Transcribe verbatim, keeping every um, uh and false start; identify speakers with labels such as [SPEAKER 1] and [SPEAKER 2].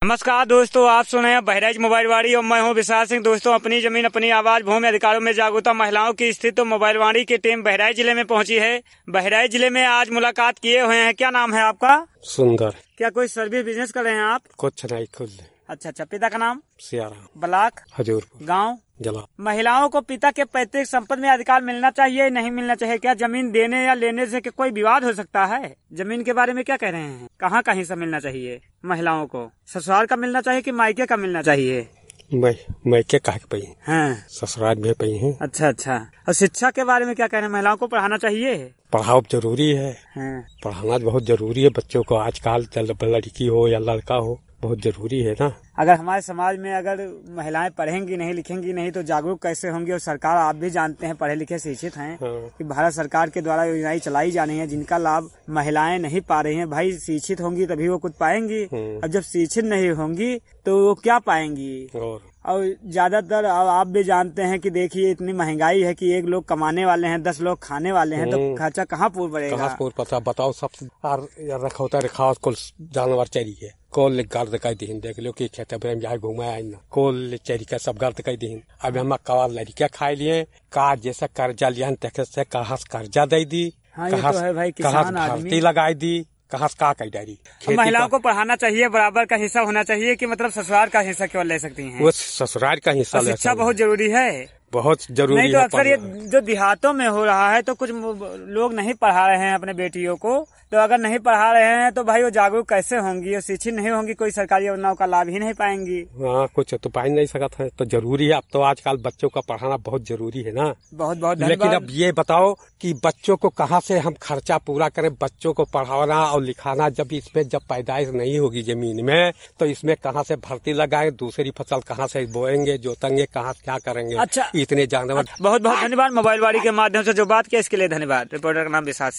[SPEAKER 1] नमस्कार दोस्तों, आप सुन रहे हैं बहराइच मोबाइल वाड़ी और मैं हूं विशाल सिंह। दोस्तों, अपनी जमीन अपनी आवाज भूमि अधिकारों में जागरूकता महिलाओं की स्थिति तो मोबाइल वाड़ी की टीम बहराइच जिले में पहुंची है। बहराइच जिले में आज मुलाकात किए हुए हैं। क्या नाम है आपका?
[SPEAKER 2] सुंदर।
[SPEAKER 1] क्या कोई सर्विस बिजनेस कर रहे हैं आप?
[SPEAKER 2] कुछ नहीं, खुद।
[SPEAKER 1] अच्छा अच्छा। पिता का नाम?
[SPEAKER 2] सियाराम।
[SPEAKER 1] ब्लॉक?
[SPEAKER 2] हजूरपुर।
[SPEAKER 1] गाँव?
[SPEAKER 2] जला।
[SPEAKER 1] महिलाओं को पिता के पैतृक संपत्ति में अधिकार मिलना चाहिए, नहीं मिलना चाहिए? क्या जमीन देने या लेने से कोई विवाद हो सकता है? जमीन के बारे में क्या कह रहे हैं? कहाँ का हिस्सा मिलना चाहिए महिलाओं को? ससुराल का मिलना चाहिए कि मायके का मिलना चाहिए?
[SPEAKER 2] मैं मायके कह के पई
[SPEAKER 1] हाँ,
[SPEAKER 2] ससुराल भी पई है।
[SPEAKER 1] अच्छा अच्छा। और शिक्षा के बारे में क्या कह रहे हैं? महिलाओं को पढ़ाना चाहिए?
[SPEAKER 2] पढ़ाओ जरूरी है।
[SPEAKER 1] हाँ।
[SPEAKER 2] पढ़ाना बहुत जरूरी है बच्चों को। आजकल लड़की हो या लड़का हो, बहुत जरूरी है ना।
[SPEAKER 1] अगर हमारे समाज में अगर महिलाएं पढ़ेंगी नहीं लिखेंगी नहीं तो जागरूक कैसे होंगी? और सरकार, आप भी जानते हैं, पढ़े लिखे शिक्षित हैं,
[SPEAKER 2] हाँ।
[SPEAKER 1] कि भारत सरकार के द्वारा योजनाएं चलाई जा रही हैं जिनका लाभ महिलाएं नहीं पा रही हैं। भाई, शिक्षित होंगी तभी वो कुछ पाएंगी, और जब शिक्षित नहीं होंगी तो वो क्या पाएंगी? और और ज्यादातर आप भी जानते हैं कि देखिए, इतनी महंगाई है कि एक लोग कमाने वाले हैं, दस लोग खाने वाले हैं, तो खर्चा कहाँ पूर पड़ेगा?
[SPEAKER 2] कहाँ पूर पता बताओ। सब रखौता रखा कुल जानवर चाहिए। कोल गर्द कह दीन देख लो कि खेत में जाए घुमाए ना कोल चेरी का सब गर्द कह दीन। अब हम कवा लड़कियां खाए लिए का जैसा कर्जा लिया से कहा कर्जा दे दी।
[SPEAKER 1] हाँ, ये तो है भाई, किसान आदमी
[SPEAKER 2] लगाई दी। कहाँ का कई डायरी।
[SPEAKER 1] महिलाओं को पढ़ाना चाहिए, बराबर का हिस्सा होना चाहिए कि मतलब ससुराल का हिस्सा केवल ले सकती हैं?
[SPEAKER 2] वो ससुराल का हिस्सा।
[SPEAKER 1] शिक्षा बहुत जरूरी है,
[SPEAKER 2] बहुत जरूरी
[SPEAKER 1] नहीं तो
[SPEAKER 2] है।
[SPEAKER 1] अक्सर ये जो देहातों में हो रहा है तो कुछ लोग नहीं पढ़ा रहे हैं अपने बेटियों को। तो अगर नहीं पढ़ा रहे हैं तो भाई वो जागरूक कैसे होंगी? और शिक्षित नहीं होंगी, कोई सरकारी योजनाओं का लाभ ही नहीं पाएंगी।
[SPEAKER 2] हाँ, कुछ तो पाई नहीं सकता है। तो जरूरी है। अब तो आजकल बच्चों का पढ़ाना बहुत जरूरी है ना।
[SPEAKER 1] बहुत बहुत
[SPEAKER 2] लेकिन अब ये बताओ कि बच्चों को कहाँ से हम खर्चा पूरा करें? बच्चों को पढ़ाना और लिखाना, जब इसमें जब पैदाइश नहीं होगी जमीन में तो इसमें कहाँ से भर्ती लगाए? दूसरी फसल कहाँ से बोएंगे, जोतेंगे, कहाँ क्या करेंगे?
[SPEAKER 1] अच्छा,
[SPEAKER 2] इतने जानवर।
[SPEAKER 1] बहुत बहुत धन्यवाद। मोबाइल वाड़ी के माध्यम से जो बात किया इसके लिए धन्यवाद। रिपोर्टर का नाम विशाल।